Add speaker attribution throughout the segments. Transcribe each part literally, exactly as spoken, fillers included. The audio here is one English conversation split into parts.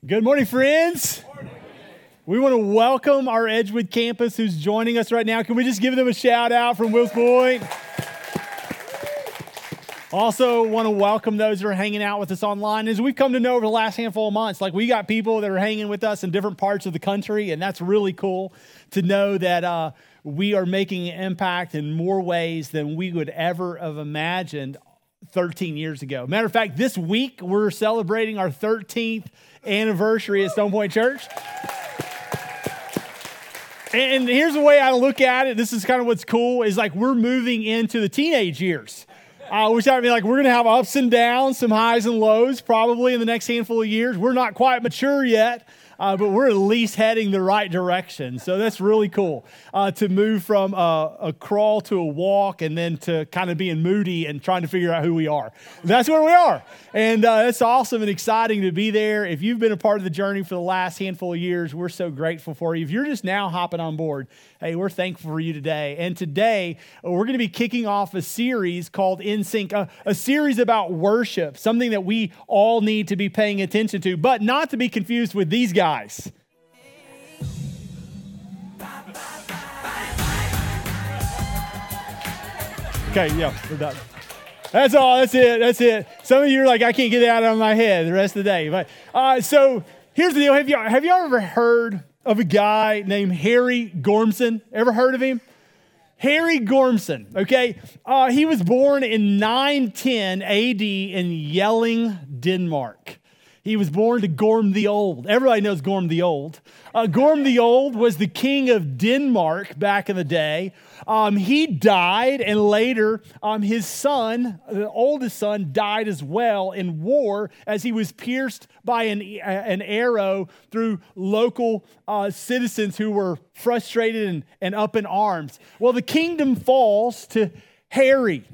Speaker 1: Good morning, friends. Morning. We want to welcome our Edgewood campus who's joining us right now. Can we just give them a shout out from Wills Point? Also want to welcome those that are hanging out with us online. As we've come to know over the last handful of months, like we got people that are hanging with us in different parts of the country, and that's really cool to know that uh, we are making an impact in more ways than we would ever have imagined thirteen years ago. Matter of fact, this week we're celebrating our thirteenth anniversary at Stone Point Church. And here's the way I look at it. This is kind of what's cool is like we're moving into the teenage years, uh, which I mean, like we're going to have ups and downs, some highs and lows probably in the next handful of years. We're not quite mature yet, uh, but we're at least heading the right direction. So that's really cool uh, to move from a, a crawl to a walk and then to kind of being moody and trying to figure out who we are. That's where we are. And uh, it's awesome and exciting to be there. If you've been a part of the journey for the last handful of years, we're so grateful for you. If you're just now hopping on board, hey, we're thankful for you today. And today, we're going to be kicking off a series called In Sync, a, a series about worship, something that we all need to be paying attention to, but not to be confused with these guys. Okay, yeah, we're done. That's all. That's it. That's it. Some of you are like, I can't get it out of my head the rest of the day. But uh, so here's the deal. Have you have you ever heard of a guy named Harry Gormsen? Ever heard of him? Harry Gormsen. Okay, uh, he was born in nine ten A D in Jelling, Denmark. He was born to Gorm the Old. Everybody knows Gorm the Old. Uh, Gorm the Old was the king of Denmark back in the day. Um, he died, and later um, his son, the oldest son, died as well in war as he was pierced by an, an arrow through local uh, citizens who were frustrated and, and up in arms. Well, the kingdom falls to Harry.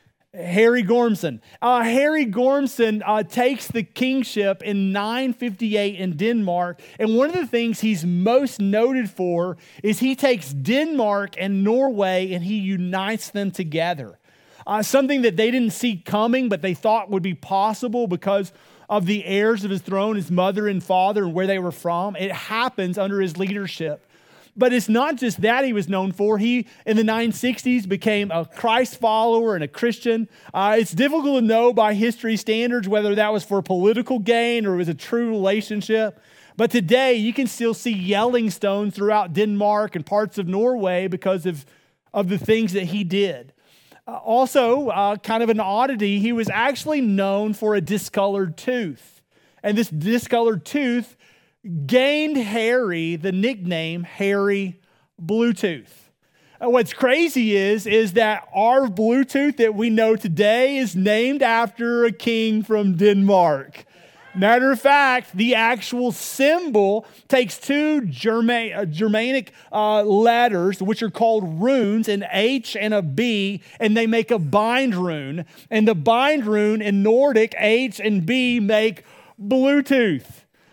Speaker 1: Harry Gormsen. Uh, Harry Gormsen uh, takes the kingship in nine fifty-eight in Denmark, and one of the things he's most noted for is he takes Denmark and Norway and he unites them together. Uh, something that they didn't see coming, but they thought would be possible because of the heirs of his throne, his mother and father, and where they were from. It happens under his leadership. But it's not just that he was known for. He, in the nine sixties, became a Christ follower and a Christian. Uh, it's difficult to know by history standards whether that was for political gain or it was a true relationship. But today, you can still see Yelling stones throughout Denmark and parts of Norway because of, of the things that he did. Uh, also, uh, kind of an oddity, he was actually known for a discolored tooth. And this discolored tooth gained Harry the nickname Harry Bluetooth. What's crazy is, is that our Bluetooth that we know today is named after a king from Denmark. Matter of fact, the actual symbol takes two German, uh, Germanic uh, letters, which are called runes, an H and a B, and they make a bind rune. And the bind rune in Nordic, H and B, make Bluetooth.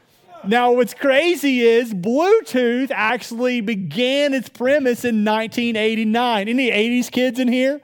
Speaker 1: Now, what's crazy is Bluetooth actually began its premise in nineteen eighty-nine. Any eighties kids in here?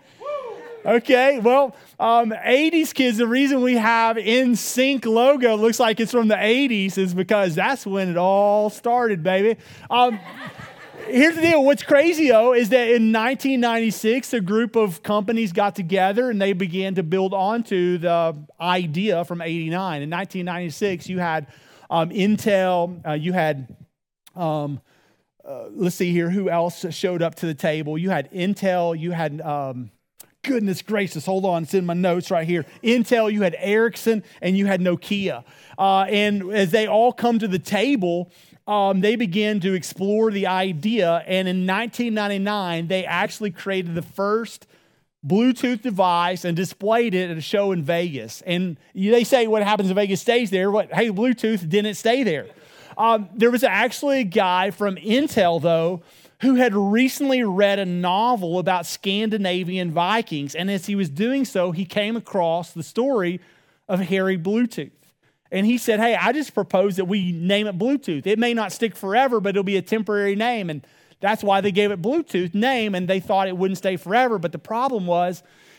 Speaker 1: Okay, well, um, eighties kids, the reason we have In Sync logo looks like it's from the eighties is because that's when it all started, baby. Um, here's the deal. What's crazy, though, is that in nineteen ninety-six, a group of companies got together and they began to build onto the idea from eighty-nine. In nineteen ninety-six, you had Um, Intel, uh, you had, um, uh, let's see here, who else showed up to the table? You had Intel, you had, um, goodness gracious, hold on, it's in my notes right here. Intel, you had Ericsson, and you had Nokia. Uh, and as they all come to the table, um, they began to explore the idea, and in nineteen ninety-nine, they actually created the first Bluetooth device and displayed it at a show in Vegas. And they say what happens in Vegas stays there. What? Hey, Bluetooth didn't stay there. Um, there was actually a guy from Intel, though, who had recently read a novel about Scandinavian Vikings. And as he was doing so, he came across the story of Harry Bluetooth. And he said, hey, I just propose that we name it Bluetooth. It may not stick forever, but it'll be a temporary name. And that's why they gave it Bluetooth name, and they thought it wouldn't stay forever. But the problem was,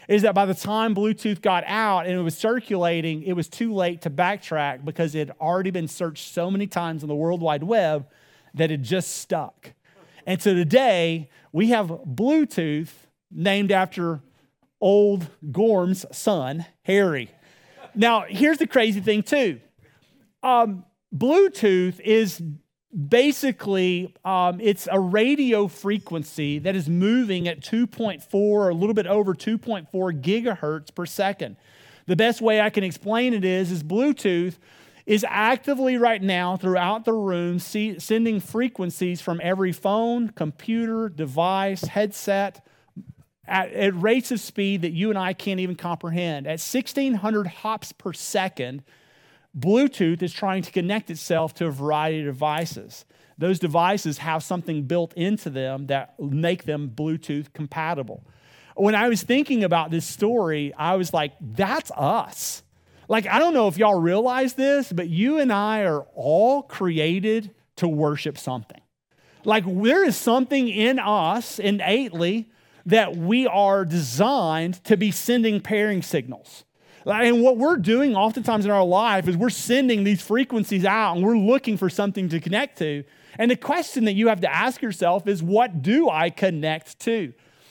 Speaker 1: is that by the time Bluetooth got out and it was circulating, it was too late to backtrack because it had already been searched so many times on the World Wide Web that it just stuck. And so today, we have Bluetooth named after old Gorm's son, Harry. Now, here's the crazy thing too. Um, Bluetooth is basically, um, it's a radio frequency that is moving at two point four or a little bit over two point four gigahertz per second. The best way I can explain it is, is Bluetooth is actively right now throughout the room see, sending frequencies from every phone, computer, device, headset, At, at rates of speed that you and I can't even comprehend. At sixteen hundred hops per second, Bluetooth is trying to connect itself to a variety of devices. Those devices have something built into them that make them Bluetooth compatible. When I was thinking about this story, I was like, that's us. Like, I don't know if y'all realize this, but you and I are all created to worship something. Like, there is something in us innately that we are designed to be sending pairing signals. And what we're doing oftentimes in our life is we're sending these frequencies out and we're looking for something to connect to. And the question that you have to ask yourself is, what do I connect to?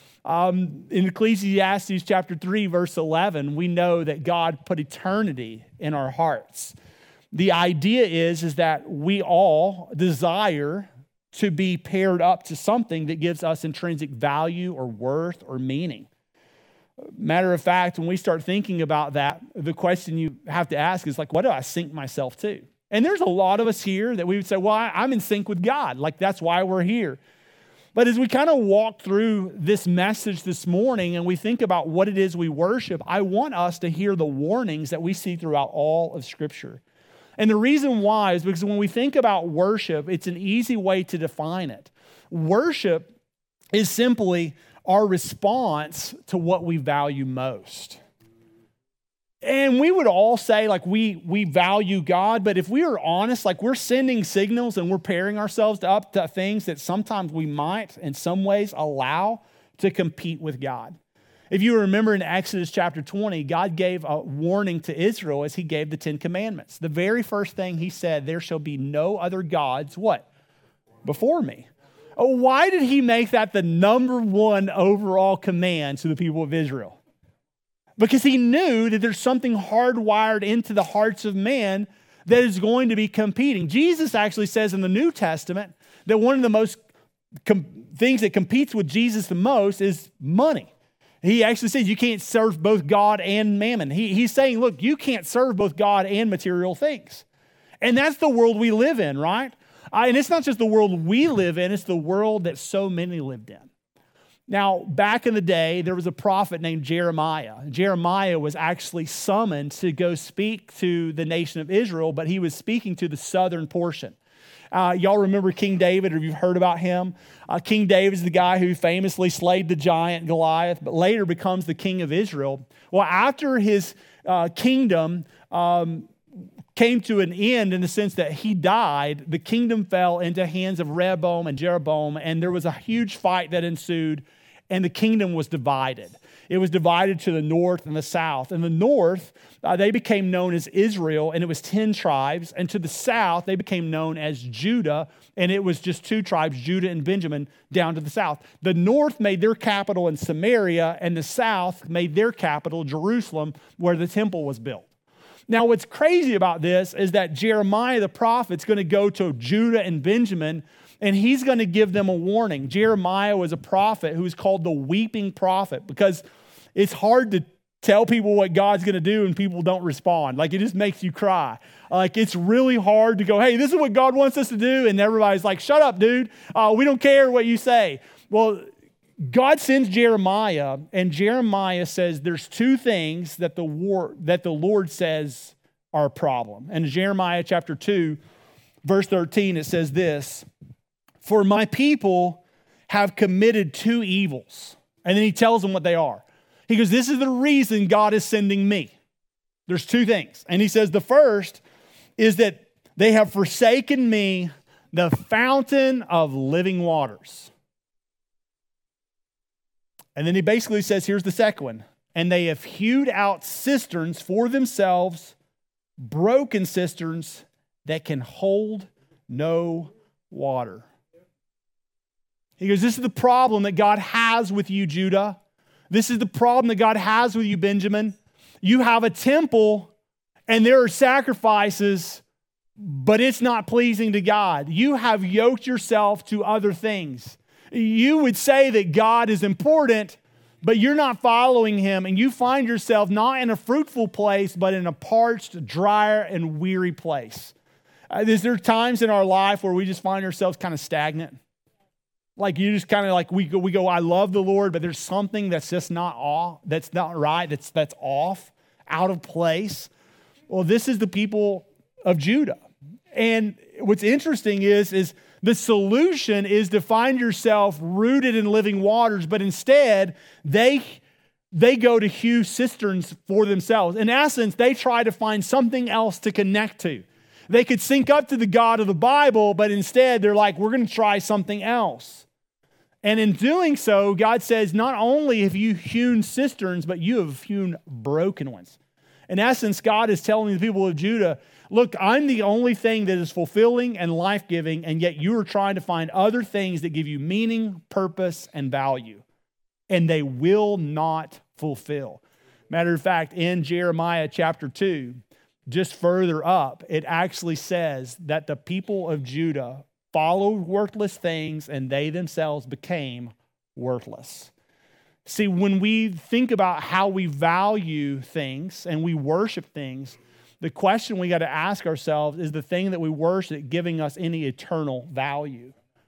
Speaker 1: Um, in Ecclesiastes chapter three, verse eleven, we know that God put eternity in our hearts. The idea is, is that we all desire to be paired up to something that gives us intrinsic value or worth or meaning. Matter of fact, when we start thinking about that, the question you have to ask is like, what do I sync myself to? And there's a lot of us here that we would say, well, I'm in sync with God. Like, that's why we're here. But as we kind of walk through this message this morning and we think about what it is we worship, I want us to hear the warnings that we see throughout all of Scripture. And the reason why is because when we think about worship, it's an easy way to define it. Worship is simply our response to what we value most. And we would all say, like, we, we value God, but if we are honest, like, we're sending signals and we're pairing ourselves up to things that sometimes we might, in some ways, allow to compete with God. If you remember in Exodus chapter twenty, God gave a warning to Israel as he gave the Ten Commandments. The very first thing he said, there shall be no other gods, what? Before me. Oh, why did he make that the number one overall command to the people of Israel? Because he knew that there's something hardwired into the hearts of man that is going to be competing. Jesus actually says in the New Testament that one of the most com- things that competes with Jesus the most is money. He actually says you can't serve both God and mammon. He, he's saying, look, you can't serve both God and material things. And that's the world we live in, right? Uh, and it's not just the world we live in, it's the world that so many lived in. Now, back in the day, there was a prophet named Jeremiah. Jeremiah was actually summoned to go speak to the nation of Israel, but he was speaking to the southern portion. Uh, y'all remember King David, or you've heard about him? Uh, King David is the guy who famously slayed the giant Goliath, but later becomes the king of Israel. Well, after his uh, kingdom um, came to an end in the sense that he died, the kingdom fell into hands of Rehoboam and Jeroboam, and there was a huge fight that ensued, and the kingdom was divided. It was divided to the north and the south. In the north, uh, they became known as Israel, and it was ten tribes. And to the south, they became known as Judah, and it was just two tribes, Judah and Benjamin, down to the south. The north made their capital in Samaria, and the south made their capital, Jerusalem, where the temple was built. Now, what's crazy about this is that Jeremiah the prophet's going to go to Judah and Benjamin, and he's going to give them a warning. Jeremiah was a prophet who was called the weeping prophet because it's hard to tell people what God's going to do and people don't respond. Like, it just makes you cry. Like, it's really hard to go, hey, this is what God wants us to do. And everybody's like, shut up, dude. Uh, we don't care what you say. Well, God sends Jeremiah, and Jeremiah says there's two things that the war, that the Lord says are a problem. And in Jeremiah chapter two, verse thirteen, it says this, for my people have committed two evils. And then he tells them what they are. He goes, this is the reason God is sending me. There's two things. And he says the first is that they have forsaken me, the fountain of living waters. And then he basically says, here's the second one. and they have hewed out cisterns for themselves, broken cisterns that can hold no water. He goes, this is the problem that God has with you, Judah. This is the problem that God has with you, Benjamin. You have a temple and there are sacrifices, but it's not pleasing to God. You have yoked yourself to other things. You would say that God is important, but you're not following him, and you find yourself not in a fruitful place, but in a parched, dry, and weary place. Uh, is there times in our life where we just find ourselves kind of stagnant? Like you just kind of like, we go, we go, I love the Lord, but there's something that's just not off, that's not right, that's, that's off, out of place. Well, this is the people of Judah. And what's interesting is, is the solution is to find yourself rooted in living waters, but instead they, they go to hew cisterns for themselves. In essence, they try to find something else to connect to. They could sync up to the God of the Bible, but instead they're like, we're going to try something else. And in doing so, God says, not only have you hewn cisterns, but you have hewn broken ones. In essence, God is telling the people of Judah, look, I'm the only thing that is fulfilling and life-giving, and yet you are trying to find other things that give you meaning, purpose, and value. And they will not fulfill. Matter of fact, in Jeremiah chapter two, just further up, it actually says that the people of Judah followed worthless things and they themselves became worthless. See, when we think about how we value things and we worship things, the question we got to ask ourselves is the thing that we worship giving us any eternal value?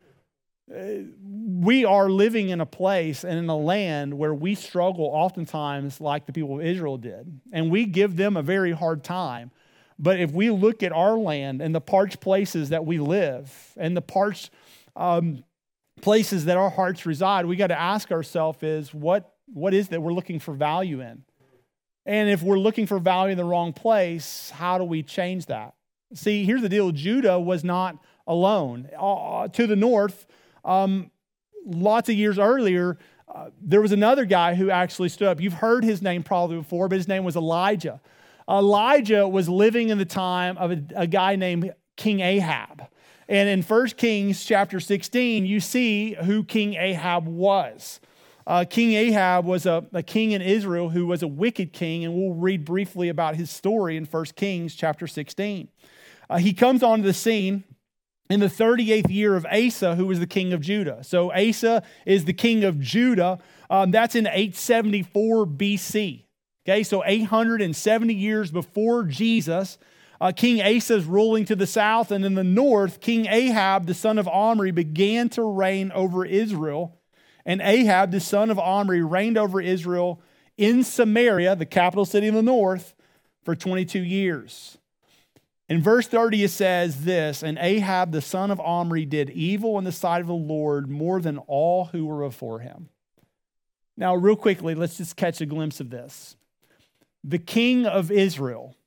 Speaker 1: We are living in a place and in a land where we struggle oftentimes like the people of Israel did, and we give them a very hard time. But if we look at our land and the parched places that we live and the parched um, places that our hearts reside, we got to ask ourselves is what, what is that we're looking for value in? And if we're looking for value in the wrong place, how do we change that? See, here's the deal. Judah was not alone. Uh, to the north, um, lots of years earlier, uh, there was another guy who actually stood up. You've heard his name probably before, but his name was Elijah. Elijah was living in the time of a, a guy named King Ahab. And in First Kings chapter sixteen, you see who King Ahab was. Uh, king Ahab was a, a king in Israel who was a wicked king, and we'll read briefly about his story in First Kings chapter sixteen. Uh, he comes onto the scene in the thirty-eighth year of Asa, who was the king of Judah. So Asa is the king of Judah. Um, that's in eight seventy-four B C. Okay, so eight hundred seventy years before Jesus, uh, King Asa is ruling to the south, and in the north, King Ahab, the son of Omri, began to reign over Israel. And Ahab, the son of Omri, reigned over Israel in Samaria, the capital city in the north, for twenty-two years. In verse thirty, it says this, and Ahab, the son of Omri, did evil in the sight of the Lord more than all who were before him. Now, real quickly, let's just catch a glimpse of this. The king of Israel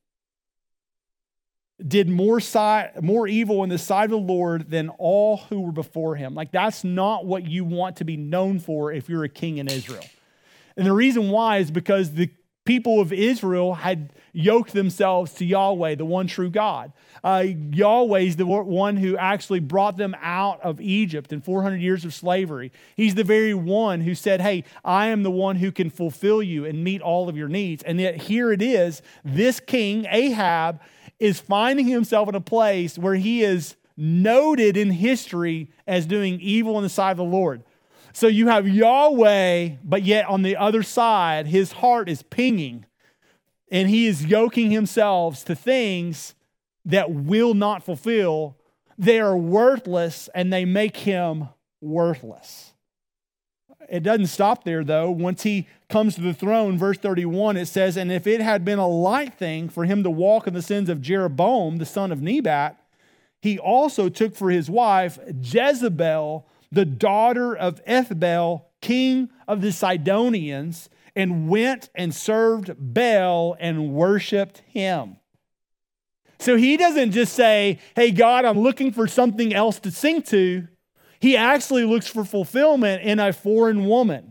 Speaker 1: did more, si- more evil in the sight of the Lord than all who were before him. Like, that's not what you want to be known for if you're a king in Israel. And the reason why is because the people of Israel had yoked themselves to Yahweh, the one true God. Uh, Yahweh is the one who actually brought them out of Egypt in four hundred years of slavery. He's the very one who said, hey, I am the one who can fulfill you and meet all of your needs. And yet here it is, this king, Ahab, is finding himself in a place where he is noted in history as doing evil in the sight of the Lord. So you have Yahweh, but yet on the other side, his heart is pinging, and he is yoking himself to things that will not fulfill. They are worthless, and they make him worthless. It doesn't stop there, though. Once he comes to the throne, verse thirty-one, it says, and if it had been a light thing for him to walk in the sins of Jeroboam, the son of Nebat, he also took for his wife Jezebel, the daughter of Ethbaal, king of the Sidonians, and went and served Baal and worshiped him. So he doesn't just say, hey, God, I'm looking for something else to sing to. He actually looks for fulfillment in a foreign woman.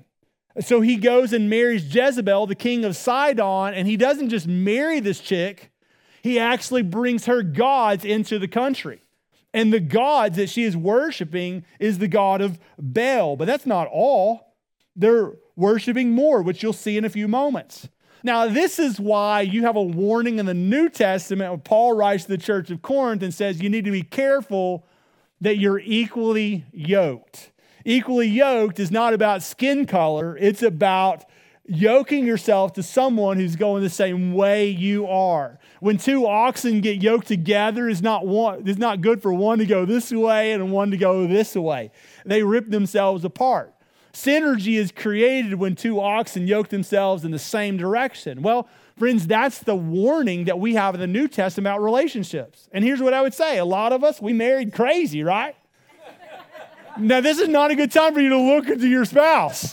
Speaker 1: So he goes and marries Jezebel, the king of Sidon, and he doesn't just marry this chick, he actually brings her gods into the country. And the gods that she is worshiping is the god of Baal. But that's not all. They're worshiping more, which you'll see in a few moments. Now, this is why you have a warning in the New Testament when Paul writes to the church of Corinth and says you need to be careful that you're equally yoked. Equally yoked is not about skin color. It's about yoking yourself to someone who's going the same way you are. When two oxen get yoked together, it's not one, it's not good for one to go this way and one to go this way. They rip themselves apart. Synergy is created when two oxen yoke themselves in the same direction. Well, friends, that's the warning that we have in the New Testament about relationships. And here's what I would say. A lot of us, we married crazy, right? Now, this is not a good time for you to look into your spouse.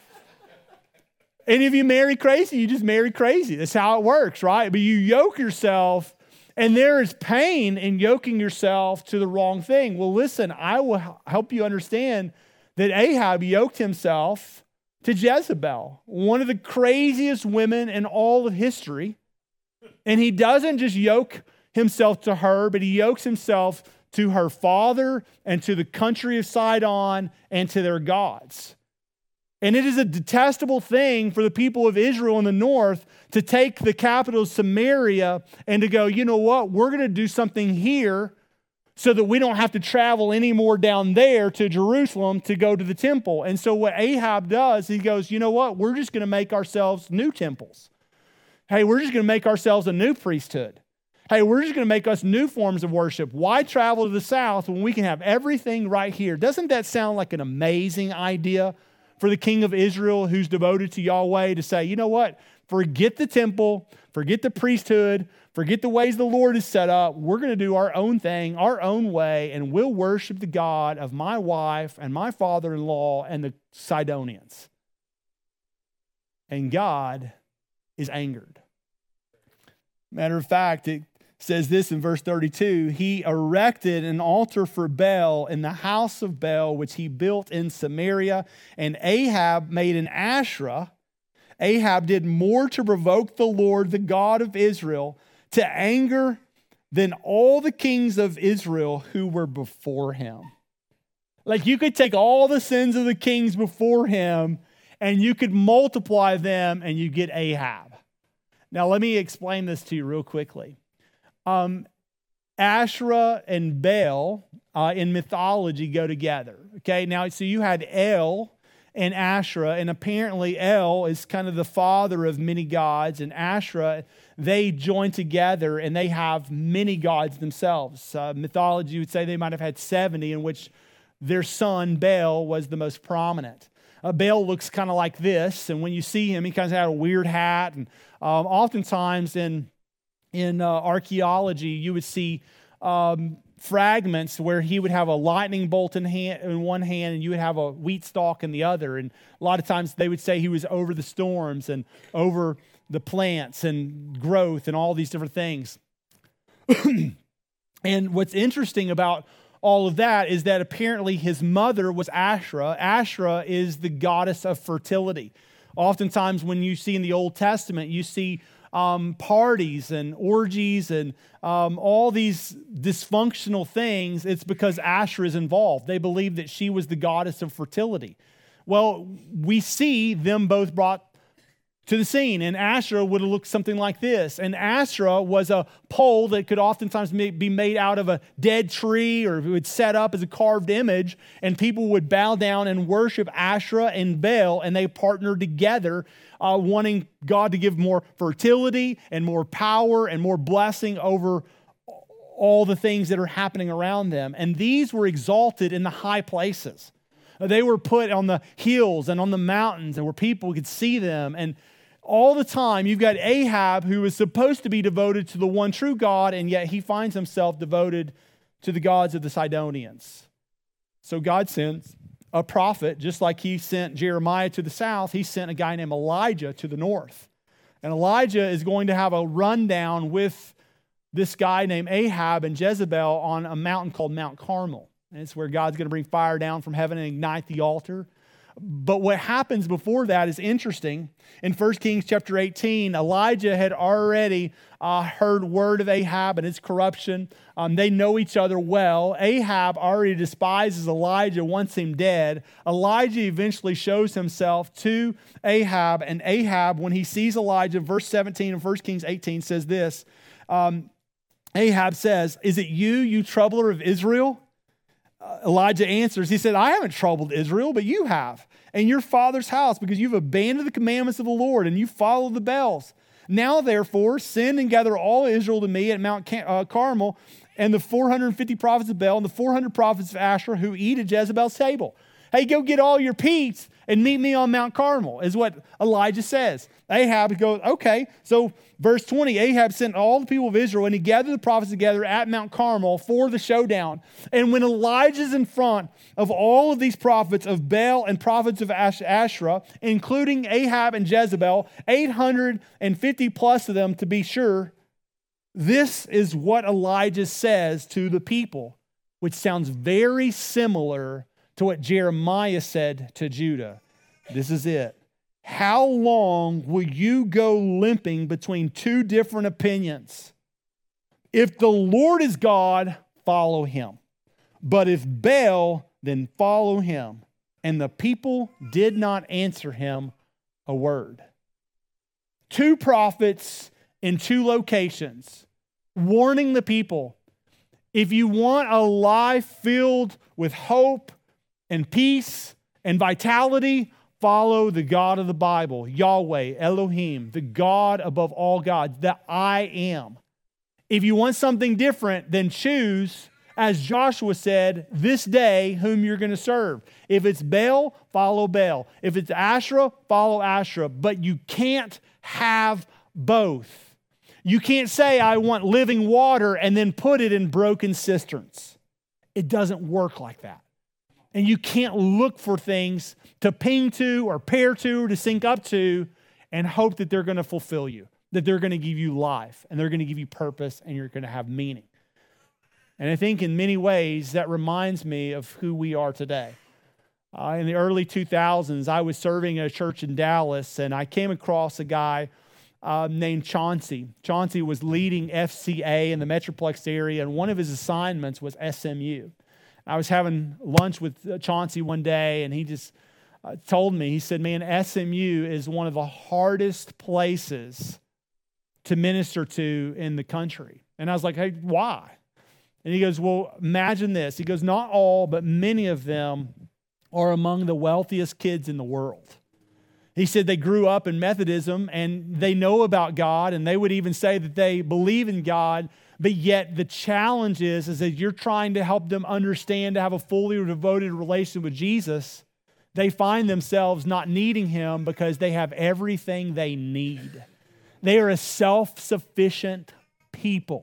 Speaker 1: And if you marry crazy, you just marry crazy. That's how it works, right? But you yoke yourself, and there is pain in yoking yourself to the wrong thing. Well, listen, I will help you understand that Ahab yoked himself to Jezebel, one of the craziest women in all of history. And he doesn't just yoke himself to her, but he yokes himself to her father and to the country of Sidon and to their gods. And it is a detestable thing for the people of Israel in the north to take the capital of Samaria and to go, you know what, we're going to do something here so that we don't have to travel anymore down there to Jerusalem to go to the temple. And so what Ahab does, he goes, you know what, we're just going to make ourselves new temples. Hey, we're just going to make ourselves a new priesthood. Hey, we're just going to make us new forms of worship. Why travel to the south when we can have everything right here? Doesn't that sound like an amazing idea for the king of Israel who's devoted to Yahweh to say, you know what, forget the temple, forget the priesthood, forget the ways the Lord is set up. We're going to do our own thing, our own way, and we'll worship the God of my wife and my father-in-law and the Sidonians. And God is angered. Matter of fact, it says this in verse thirty-two, he erected an altar for Baal in the house of Baal, which he built in Samaria, and Ahab made an Asherah. Ahab did more to provoke the Lord, the God of Israel, to anger than all the kings of Israel who were before him. Like you could take all the sins of the kings before him and you could multiply them and you get Ahab. Now let me explain this to you real quickly. Um, Asherah and Baal uh, in mythology go together. Okay, now so you had El and Asherah, and apparently El is kind of the father of many gods, and Asherah, they join together and they have many gods themselves. Uh, mythology would say they might have had seventy, in which their son Baal was the most prominent. Uh, Baal looks kind of like this, and when you see him, he kind of had a weird hat, and um, oftentimes in In uh, archaeology, you would see um, fragments where he would have a lightning bolt in, hand, in one hand and you would have a wheat stalk in the other. And a lot of times they would say he was over the storms and over the plants and growth and all these different things. And what's interesting about all of that is that apparently his mother was Asherah. Asherah is the goddess of fertility. Oftentimes when you see in the Old Testament, you see Um, parties and orgies and um, all these dysfunctional things, it's because Asherah is involved. They believe that she was the goddess of fertility. Well, we see them both brought to the scene, and Asherah would have looked something like this. And Asherah was a pole that could oftentimes be made out of a dead tree, or it would set up as a carved image, and people would bow down and worship Asherah and Baal, and they partnered together, uh, wanting God to give more fertility and more power and more blessing over all the things that are happening around them. And these were exalted in the high places. They were put on the hills and on the mountains, and where people could see them. And all the time, you've got Ahab, who is supposed to be devoted to the one true God, and yet he finds himself devoted to the gods of the Sidonians. So God sends a prophet, just like he sent Jeremiah to the south, he sent a guy named Elijah to the north. And Elijah is going to have a rundown with this guy named Ahab and Jezebel on a mountain called Mount Carmel. And it's where God's going to bring fire down from heaven and ignite the altar. But what happens before that is interesting. In First Kings chapter eighteen, Elijah had already uh, heard word of Ahab and his corruption. Um, they know each other well. Ahab already despises Elijah, wants him dead. Elijah eventually shows himself to Ahab, and Ahab, when he sees Elijah, verse seventeen of First Kings eighteen says this, um, Ahab says, "Is it you, you troubler of Israel?" Uh, Elijah answers, he said, "I haven't troubled Israel, but you have, and your father's house, because you've abandoned the commandments of the Lord, and you follow the Baals. Now, therefore, send and gather all Israel to me at Mount Car- uh, Carmel, and the four hundred fifty prophets of Baal, and the four hundred prophets of Asherah who eat at Jezebel's table. Hey, go get all your peeps and meet me on Mount Carmel," is what Elijah says. Ahab goes, okay. So verse twenty, Ahab sent all the people of Israel, and he gathered the prophets together at Mount Carmel for the showdown. And when Elijah's in front of all of these prophets of Baal and prophets of Ash- Asherah, including Ahab and Jezebel, eight hundred fifty plus of them to be sure, this is what Elijah says to the people, which sounds very similar to what Jeremiah said to Judah. This is it. "How long will you go limping between two different opinions? If the Lord is God, follow him. But if Baal, then follow him." And the people did not answer him a word. Two prophets in two locations warning the people, if you want a life filled with hope and peace and vitality, follow the God of the Bible, Yahweh, Elohim, the God above all gods, the I am. If you want something different, then choose, as Joshua said, this day whom you're going to serve. If it's Baal, follow Baal. If it's Asherah, follow Asherah. But you can't have both. You can't say, I want living water, and then put it in broken cisterns. It doesn't work like that. And you can't look for things to ping to or pair to or to sync up to and hope that they're going to fulfill you, that they're going to give you life and they're going to give you purpose and you're going to have meaning. And I think in many ways that reminds me of who we are today. Uh, in the early two thousands, I was serving at a church in Dallas, and I came across a guy uh, named Chauncey. Chauncey was leading F C A in the Metroplex area, and one of his assignments was S M U. I was having lunch with Chauncey one day, and he just uh, told me, he said, man, S M U is one of the hardest places to minister to in the country. And I was like, hey, why? And he goes, well, imagine this. He goes, not all, but many of them are among the wealthiest kids in the world. He said they grew up in Methodism, and they know about God, and they would even say that they believe in God. But yet the challenge is, is that you're trying to help them understand to have a fully devoted relationship with Jesus. They find themselves not needing him because they have everything they need. They are a self-sufficient people.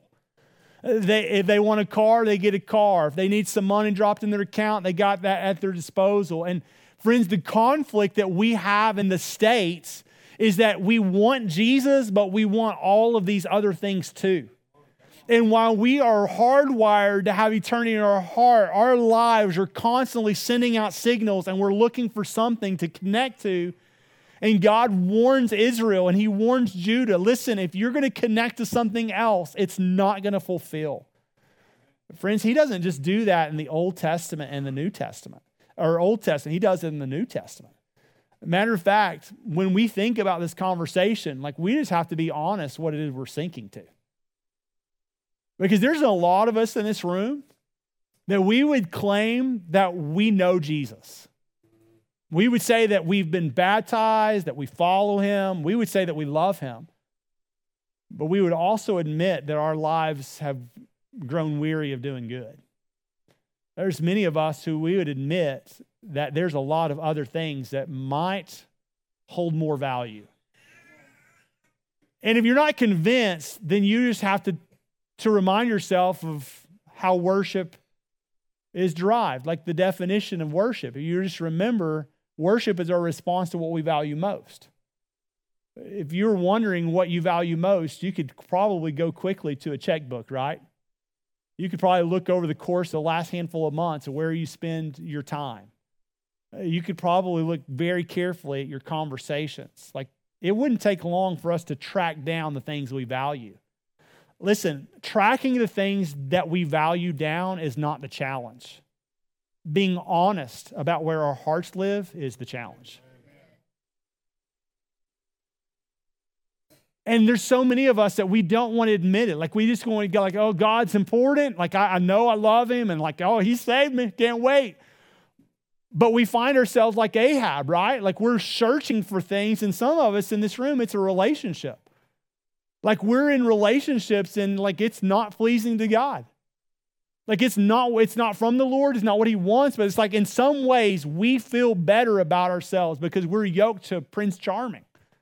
Speaker 1: They, if they want a car, they get a car. If they need some money dropped in their account, they got that at their disposal. And friends, the conflict that we have in the States is that we want Jesus, but we want all of these other things too. And while we are hardwired to have eternity in our heart, our lives are constantly sending out signals, and we're looking for something to connect to. And God warns Israel, and he warns Judah, listen, if you're going to connect to something else, it's not going to fulfill. Friends, he doesn't just do that in the Old Testament and the New Testament, or Old Testament. He does it in the New Testament. Matter of fact, when we think about this conversation, like, we just have to be honest what it is we're sinking to. Because there's a lot of us in this room that we would claim that we know Jesus. We would say that we've been baptized, that we follow him. We would say that we love him. But we would also admit that our lives have grown weary of doing good. There's many of us who we would admit that there's a lot of other things that might hold more value. And if you're not convinced, then you just have to to remind yourself of how worship is derived, like the definition of worship. You just remember, worship is our response to what we value most. If you're wondering what you value most, you could probably go quickly to a checkbook, right? You could probably look over the course of the last handful of months of where you spend your time. uh, you could probably look very carefully at your conversations. Like, it wouldn't take long for us to track down the things we value. Listen, tracking the things that we value down is not the challenge. Being honest about where our hearts live is the challenge. And there's so many of us that we don't want to admit it. Like, we just want to go like, oh, God's important. Like, I, I know I love him. And like, oh, he saved me. Can't wait. But we find ourselves like Ahab, right? Like, we're searching for things. And some of us in this room, it's a relationship. Like, we're in relationships and like it's not pleasing to God. Like, it's not, it's not from the Lord. It's not what he wants. But it's like in some ways we feel better about ourselves because we're yoked to Prince Charming.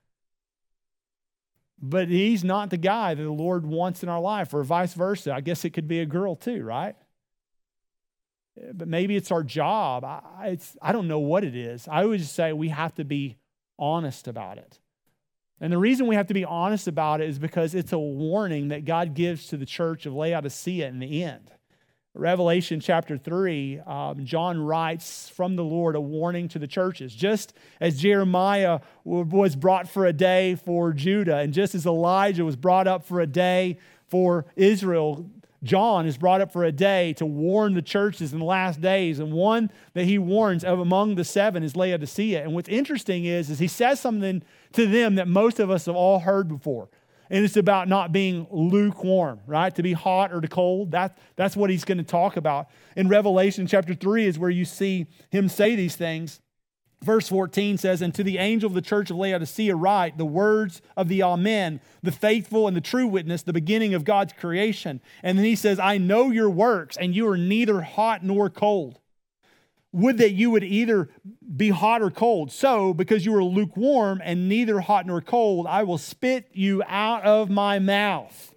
Speaker 1: But he's not the guy that the Lord wants in our life, or vice versa. I guess it could be a girl too, right? But maybe it's our job. I, it's, I don't know what it is. I always say we have to be honest about it. And the reason we have to be honest about it is because it's a warning that God gives to the church of Laodicea in the end. Revelation chapter three, um, John writes from the Lord a warning to the churches. Just as Jeremiah was brought for a day for Judah, and just as Elijah was brought up for a day for Israel, John is brought up for a day to warn the churches in the last days. And one that he warns of among the seven is Laodicea. And what's interesting is, is he says something to them that most of us have all heard before. And it's about not being lukewarm, right? To be hot or to cold. That, that's what he's going to talk about. In Revelation chapter three is where you see him say these things. Verse fourteen says, and to the angel of the church of Laodicea write the words of the Amen, the faithful and the true witness, the beginning of God's creation. And then he says, I know your works, and you are neither hot nor cold. Would that you would either be hot or cold. So, because you are lukewarm and neither hot nor cold, I will spit you out of my mouth.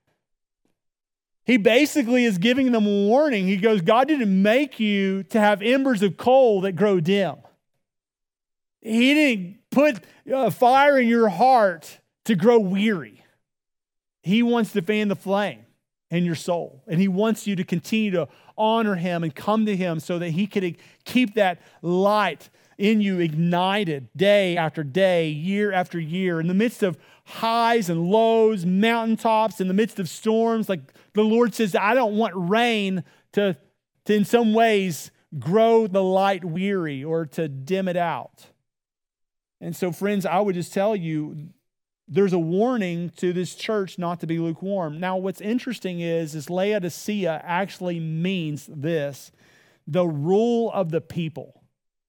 Speaker 1: He basically is giving them a warning. He goes, God didn't make you to have embers of coal that grow dim. He didn't put a fire in your heart to grow weary. He wants to fan the flame in your soul. And he wants you to continue to honor him and come to him so that he could keep that light in you ignited day after day, year after year, in the midst of highs and lows, mountaintops, in the midst of storms. Like the Lord says, I don't want rain to, to in some ways grow the light weary or to dim it out. And so, friends, I would just tell you, there's a warning to this church not to be lukewarm. Now, what's interesting is, is Laodicea actually means this, the rule of the people.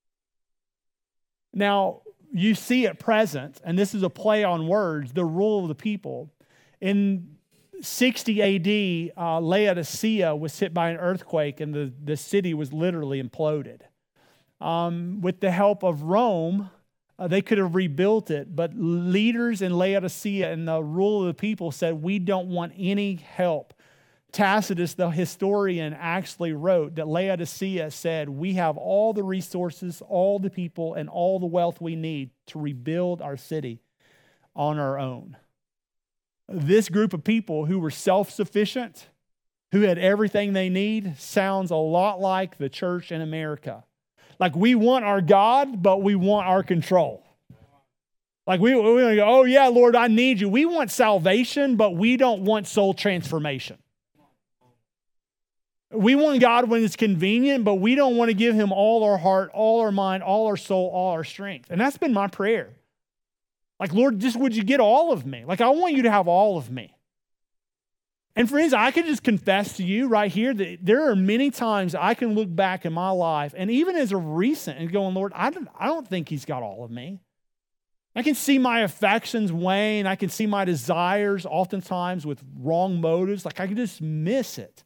Speaker 1: Now, you see it present, and this is a play on words, the rule of the people. In sixty A D, uh, Laodicea was hit by an earthquake, and the, the city was literally imploded. Um, with the help of Rome, Uh, they could have rebuilt it, but leaders in Laodicea and the rule of the people said, we don't want any help. Tacitus, the historian, actually wrote that Laodicea said, we have all the resources, all the people, and all the wealth we need to rebuild our city on our own. This group of people who were self-sufficient, who had everything they need, sounds a lot like the church in America. Like, we want our God, but we want our control. Like, we, we want to go, oh yeah, Lord, I need you. We want salvation, but we don't want soul transformation. We want God when it's convenient, but we don't want to give him all our heart, all our mind, all our soul, all our strength. And that's been my prayer. Like, Lord, just would you get all of me? Like, I want you to have all of me. And friends, I can just confess to you right here that there are many times I can look back in my life, and even as of recent, and going, Lord, I don't, I don't think he's got all of me. I can see my affections wane. I can see my desires oftentimes with wrong motives. Like, I can just miss it.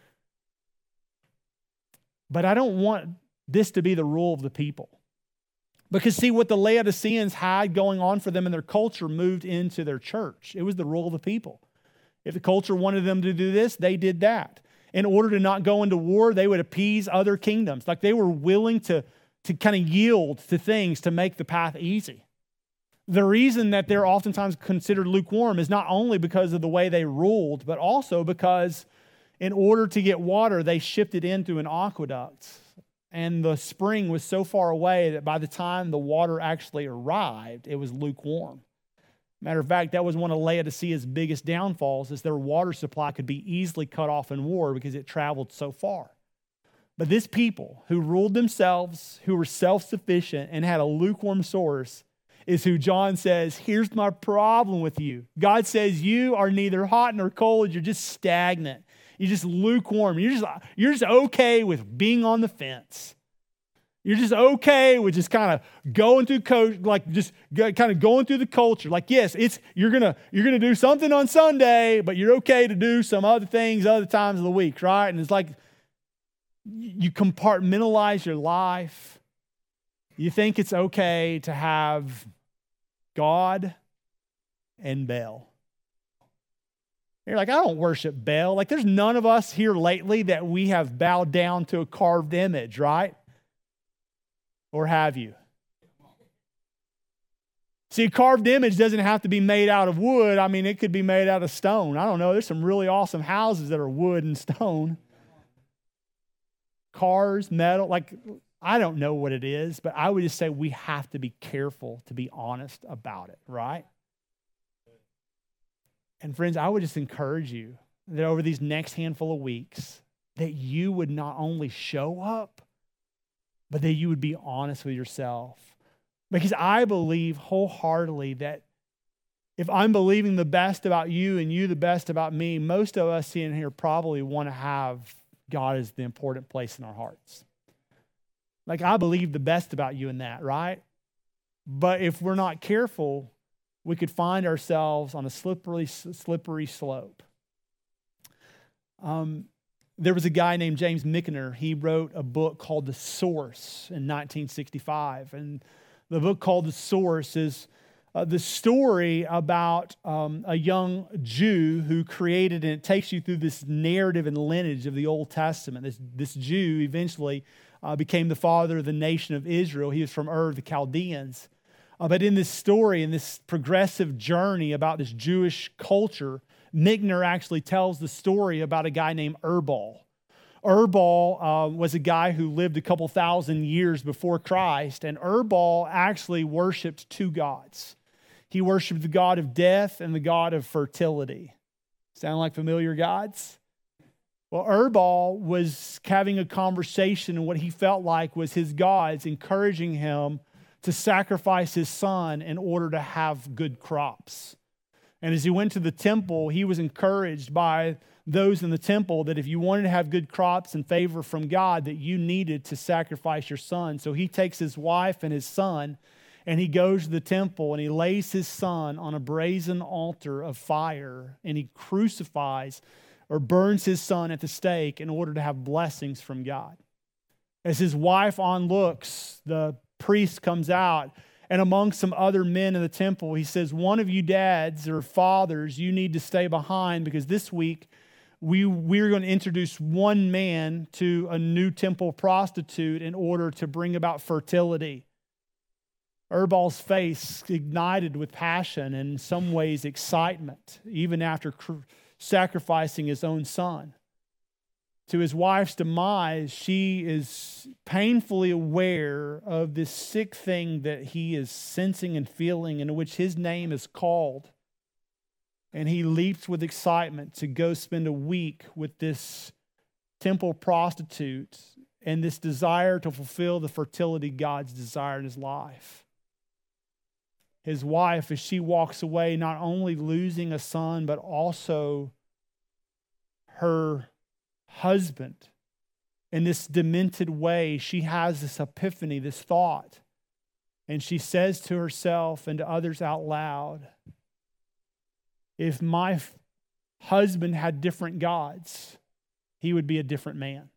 Speaker 1: But I don't want this to be the rule of the people. Because see, what the Laodiceans had going on for them in their culture moved into their church. It was the rule of the people. If the culture wanted them to do this, they did that. In order to not go into war, they would appease other kingdoms. Like, they were willing to, to kind of yield to things to make the path easy. The reason that they're oftentimes considered lukewarm is not only because of the way they ruled, but also because in order to get water, they shipped it in through an aqueduct. and the spring was so far away that by the time the water actually arrived, it was lukewarm. Matter of fact, that was one of Laodicea's biggest downfalls, is their water supply could be easily cut off in war because it traveled so far. But this people who ruled themselves, who were self-sufficient and had a lukewarm source, is who John says, here's my problem with you. God says you are neither hot nor cold, you're just stagnant. You're just lukewarm. You're just, you're just okay with being on the fence. You're just okay with just kind of going through, co- like just go, kind of going through the culture. Like, yes, it's you're gonna you're gonna do something on Sunday, but you're okay to do some other things other times of the week, right? And it's like you compartmentalize your life. You think it's okay to have God and Baal. You're like, I don't worship Baal. Like, there's none of us here lately that we have bowed down to a carved image, right? Or have you? See, a carved image doesn't have to be made out of wood. I mean, it could be made out of stone. I don't know. There's some really awesome houses that are wood and stone. Cars, metal, like, I don't know what it is, but I would just say we have to be careful to be honest about it, right? And friends, I would just encourage you that over these next handful of weeks, that you would not only show up, but that you would be honest with yourself. Because I believe wholeheartedly that if I'm believing the best about you and you the best about me, most of us in here probably want to have God as the important place in our hearts. Like, I believe the best about you in that, right? But if we're not careful, we could find ourselves on a slippery, slippery slope. Um, there was a guy named James Michener. He wrote a book called The Source in nineteen sixty-five. And the book called The Source is uh, the story about um, a young Jew who created, and it takes you through this narrative and lineage of the Old Testament. This, this Jew eventually uh, became the father of the nation of Israel. He was from Ur of the Chaldeans. Uh, but in this story, in this progressive journey about this Jewish culture, Michener actually tells the story about a guy named Erbal. Erbal uh, was a guy who lived a couple thousand years before Christ, and Erbal actually worshipped two gods. He worshipped the god of death and the god of fertility. Sound like familiar gods? Well, Erbal was having a conversation, and what he felt like was his gods encouraging him to sacrifice his son in order to have good crops. And as he went to the temple, he was encouraged by those in the temple that if you wanted to have good crops and favor from God, that you needed to sacrifice your son. So he takes his wife and his son, and he goes to the temple, and he lays his son on a brazen altar of fire, and he crucifies or burns his son at the stake in order to have blessings from God. As his wife onlooks, the priest comes out, and among some other men in the temple, he says, one of you dads or fathers, you need to stay behind, because this week we, we're going to introduce one man to a new temple prostitute in order to bring about fertility. Erbal's face ignited with passion and in some ways excitement, even after cr- sacrificing his own son. To his wife's demise, she is painfully aware of this sick thing that he is sensing and feeling, in which his name is called. And he leaps with excitement to go spend a week with this temple prostitute and this desire to fulfill the fertility God's desire in his life. His wife, as she walks away, not only losing a son, but also her husband. In this demented way, she has this epiphany, this thought, and she says to herself and to others out loud, if my f- husband had different gods, he would be a different man.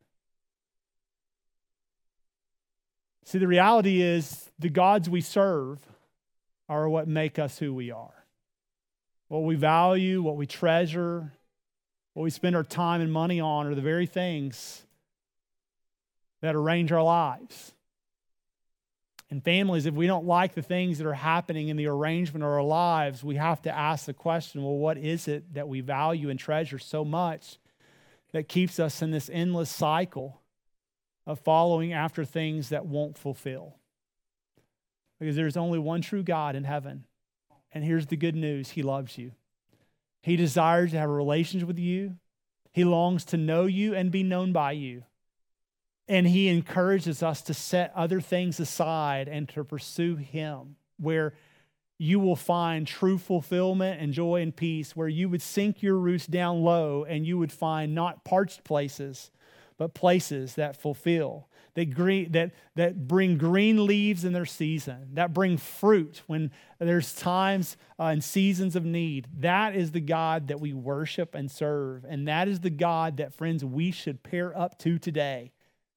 Speaker 1: See, the reality is the gods we serve are what make us who we are. What we value, what we treasure, what we spend our time and money on are the very things that arrange our lives. And families, if we don't like the things that are happening in the arrangement of our lives, we have to ask the question, well, what is it that we value and treasure so much that keeps us in this endless cycle of following after things that won't fulfill. Because there's only one true God in heaven. And here's the good news. He loves you. He desires to have a relationship with you. He longs to know you and be known by you. And he encourages us to set other things aside and to pursue him, where you will find true fulfillment and joy and peace, where you would sink your roots down low and you would find not parched places, but places that fulfill, that green, that, that bring green leaves in their season, that bring fruit when there's times uh, and seasons of need. That is the God that we worship and serve. And that is the God that, friends, we should pair up to today.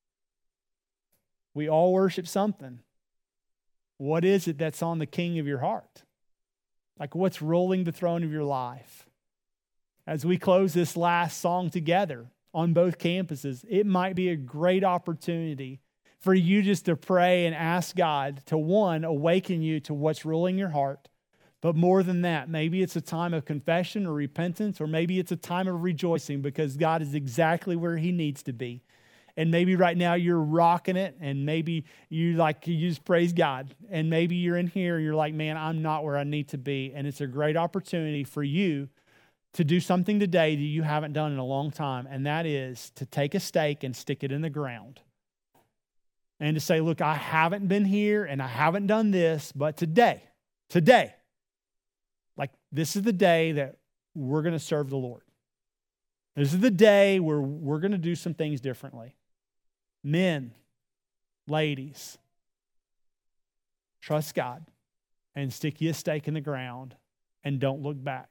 Speaker 1: We all worship something. What is it that's on the king of your heart? Like, what's ruling the throne of your life? As we close this last song together on both campuses, it might be a great opportunity for you just to pray and ask God to, one, awaken you to what's ruling your heart. But more than that, maybe it's a time of confession or repentance, or maybe it's a time of rejoicing because God is exactly where he needs to be. And maybe right now you're rocking it, and maybe you like you just praise God. And maybe you're in here and you're like, man, I'm not where I need to be. And it's a great opportunity for you to do something today that you haven't done in a long time. And that is to take a stake and stick it in the ground. And to say, look, I haven't been here and I haven't done this, but today, today, like this is the day that we're going to serve the Lord. This is the day where we're going to do some things differently. Men, ladies, trust God and stick you a stake in the ground and don't look back.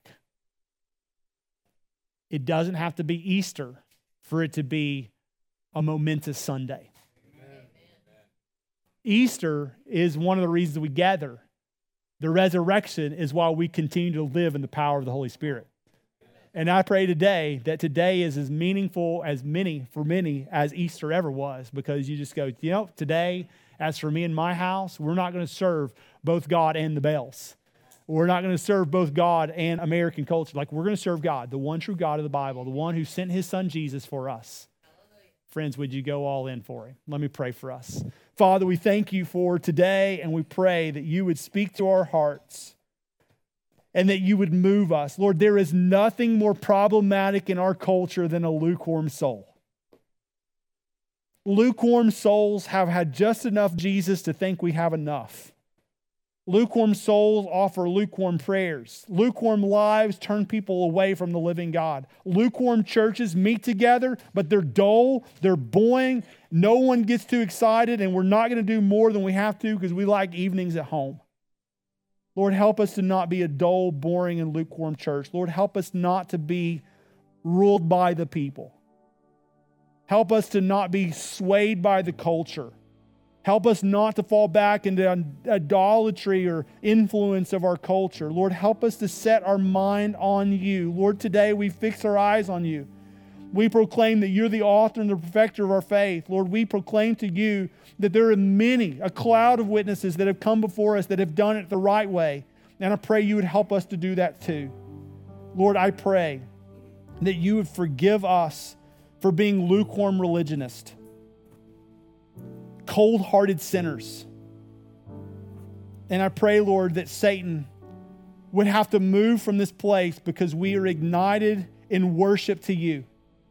Speaker 1: It doesn't have to be Easter for it to be a momentous Sunday. Amen. Easter is one of the reasons we gather. The resurrection is why we continue to live in the power of the Holy Spirit. And I pray today that today is as meaningful as many, for many, as Easter ever was, because you just go, you know, today, as for me and my house, we're not going to serve both God and the Baals. We're not going to serve both God and American culture. Like, we're going to serve God, the one true God of the Bible, the one who sent his son Jesus for us. Hallelujah. Friends, would you go all in for him? Let me pray for us. Father, we thank you for today, and we pray that you would speak to our hearts. And that you would move us. Lord, there is nothing more problematic in our culture than a lukewarm soul. Lukewarm souls have had just enough Jesus to think we have enough. Lukewarm souls offer lukewarm prayers. Lukewarm lives turn people away from the living God. Lukewarm churches meet together, but they're dull, they're boring, no one gets too excited, and we're not going to do more than we have to because we like evenings at home. Lord, help us to not be a dull, boring, and lukewarm church. Lord, help us not to be ruled by the people. Help us to not be swayed by the culture. Help us not to fall back into idolatry or influence of our culture. Lord, help us to set our mind on you. Lord, today we fix our eyes on you. We proclaim that you're the author and the perfecter of our faith. Lord, we proclaim to you that there are many, a cloud of witnesses that have come before us that have done it the right way. And I pray you would help us to do that too. Lord, I pray that you would forgive us for being lukewarm religionists, cold-hearted sinners. And I pray, Lord, that Satan would have to move from this place because we are ignited in worship to you.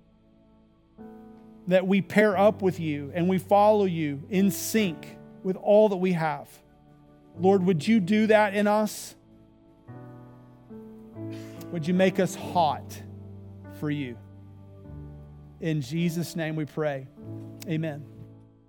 Speaker 1: That we pair up with you and we follow you in sync with all that we have. Lord, would you do that in us? Would you make us hot for you? In Jesus' name we pray. Amen.